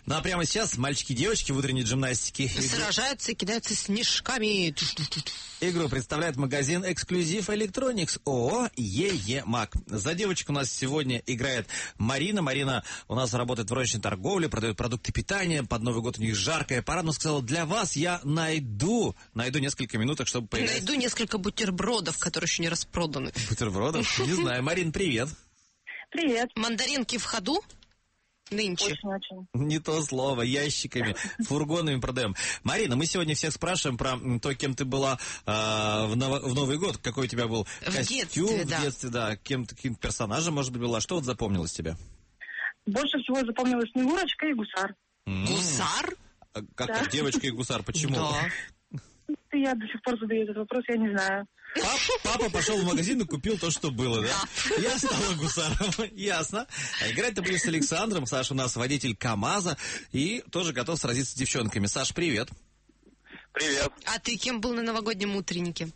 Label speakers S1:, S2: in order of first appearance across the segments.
S1: Ну а прямо сейчас мальчики и девочки в утренней гимнастике
S2: сражаются и кидаются снежками.
S1: Игру представляет магазин «Эксклюзив Электроникс» ООО «ЕЕМАК». За девочек у нас сегодня играет Марина. Марина у нас работает в розничной торговле, продает продукты питания. Под Новый год у них жаркая пора. Но сказала, для вас я найду несколько минуток, чтобы поиграть.
S2: Найду несколько бутербродов, которые еще не распроданы.
S1: Бутербродов? Не знаю. Марин, привет.
S3: Привет.
S2: Мандаринки в ходу? Нынче.
S3: Очень-очень.
S1: Не то слово, ящиками, фургонами продаем. Марина, мы сегодня всех спрашиваем про то, кем ты была в Новый год, какой у тебя был костюм в детстве, да, каким персонажем, может быть, была. Что вот запомнилось тебе?
S3: Больше всего запомнилась Снегурочка и Гусар.
S2: Гусар?
S1: Как девочка и гусар, почему?
S2: Да.
S3: Я до сих пор задаю этот вопрос, я не знаю.
S1: Папа пошел в магазин и купил то, что было, да? Я стала гусаром, ясно. А играть ты будешь с Александром. Саша у нас водитель КамАЗа и тоже готов сразиться с девчонками. Саш, привет.
S4: Привет.
S2: А ты кем был на новогоднем утреннике?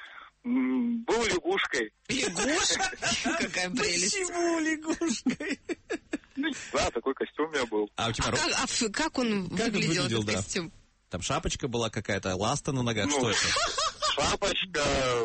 S4: Был лягушкой.
S2: Лягушка? Какая прелесть.
S1: Почему лягушкой?
S4: Да, такой костюм у меня был.
S1: А у тебя
S2: как он выглядел, этот
S1: да?
S2: костюм?
S1: Там шапочка была какая-то, ласта на ногах, что это?
S4: Шапочка,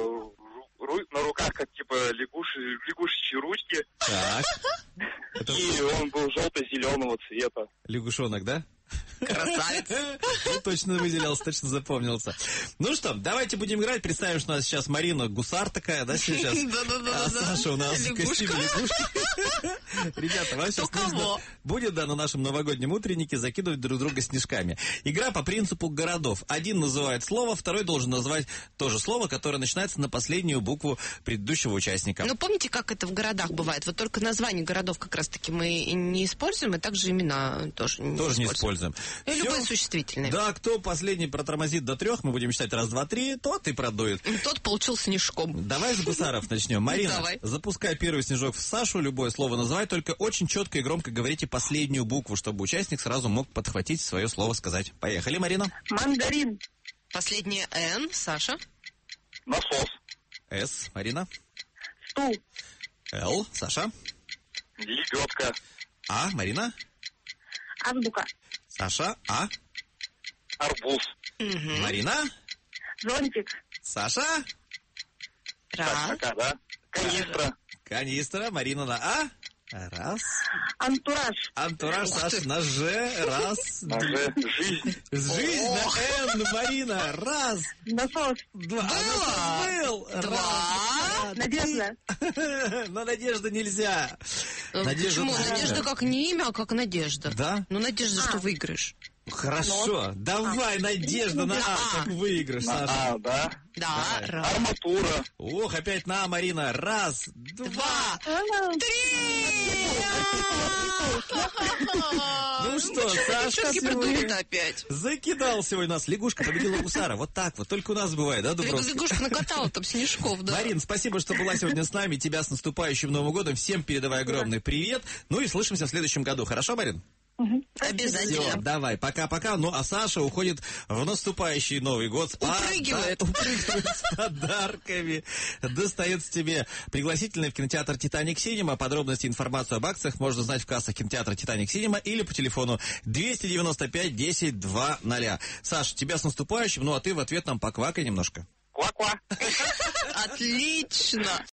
S4: на руках как типа лягушечьи ручки.
S1: Так.
S4: И он был желто-зеленого цвета.
S1: Лягушонок, да?
S2: Красавец.
S1: Ну, точно выделялся, точно запомнился. Ну что, давайте будем играть. Представим, что у нас сейчас Марина гусар такая, да, сейчас?
S2: Да-да-да.
S1: А Саша у нас в костюме лягушки. Ребята, вам сейчас нужно будет, да, на нашем новогоднем утреннике закидывать друг друга снежками. Игра по принципу городов. Один называет слово, второй должен назвать то же слово, которое начинается на последнюю букву предыдущего участника.
S2: Ну, помните, как это в городах бывает? Вот только название городов как раз-таки мы не используем, и также имена тоже не используем.
S1: И
S2: любые существительные.
S1: Да, кто последний протормозит до 3, мы будем считать 1, 2, 3, тот и продует.
S2: Тот получил снежком.
S1: Давай с гусаров начнем. Марина,
S2: давай.
S1: Запускай первый снежок в Сашу, любое слово называй, только очень четко и громко говорите последнюю букву, чтобы участник сразу мог подхватить свое слово сказать. Поехали, Марина.
S3: Мандарин.
S2: Последнее Н, Саша.
S4: Насос.
S1: С, Марина.
S3: Стул.
S1: Л, Саша.
S4: Лебедка.
S1: А, Марина.
S3: Азбука.
S1: Саша, А.
S4: Арбуз.
S1: Марина.
S3: Зонтик.
S1: Саша.
S2: Раз.
S4: Пока, да? Канистра.
S1: Канистра, Марина на А. Раз.
S3: Антураж.
S1: Антураж, Саша на Ж. Раз.
S4: Жизнь.
S1: Жизнь на Н, Марина. Раз.
S3: Насос.
S1: Два. Был.
S2: Два.
S3: Надежда.
S1: Но Надежда нельзя.
S2: Почему?
S1: правильно.
S2: Надежда как не имя, а как Надежда.
S1: Да?
S2: Ну, Надежда, что выиграешь.
S1: Хорошо. Давай, Надежда на А, как выигрыш, Саша.
S4: А, да?
S2: Да,
S1: Давай.
S2: раз.
S4: Арматура.
S1: Ох, опять на А, Марина. Раз, два. Ну что, Сашка
S2: Девчонки
S1: сегодня
S2: продуют опять.
S1: закидал сегодня нас. Лягушка победила гусара. Вот так вот. Только у нас бывает, да, Дубровский?
S2: Лягушка накатала там снежков, да.
S1: Марин, спасибо, что была сегодня с нами. Тебя с наступающим Новым годом. Всем передавай огромный привет. Ну и слышимся в следующем году. Хорошо, Марин?
S2: Обязательно.
S1: Все, давай, пока-пока. Ну, а Саша уходит в наступающий Новый год.
S2: Упрыгивает.
S1: Упрыгивает с подарками. Достается тебе пригласительный в кинотеатр «Титаник Синема». Подробности и информацию об акциях можно знать в кассах кинотеатра «Титаник Синема» или по телефону 295 10 200. Саша, тебя с наступающим, ну а ты в ответ нам поквакай немножко.
S4: Ква-ква.
S2: Отлично.